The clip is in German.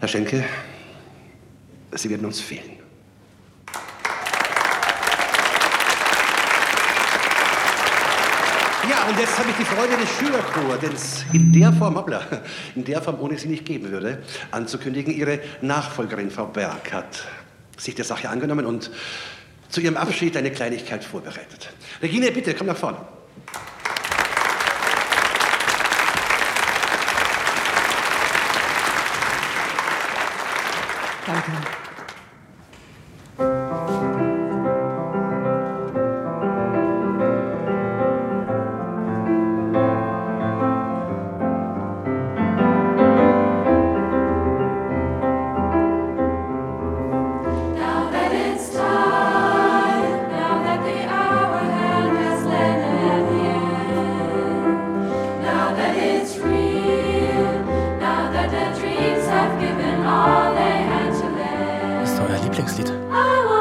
Herr Schenke, Sie werden uns fehlen. Ja, und jetzt habe ich die Freude des Schülerchor, denn es in der Form ohne Sie nicht geben würde, anzukündigen, Ihre Nachfolgerin, Frau Berg, hat sich der Sache angenommen und zu ihrem Abschied eine Kleinigkeit vorbereitet. Regine, bitte, komm nach vorne. Danke. Das ist euer Lieblingslied.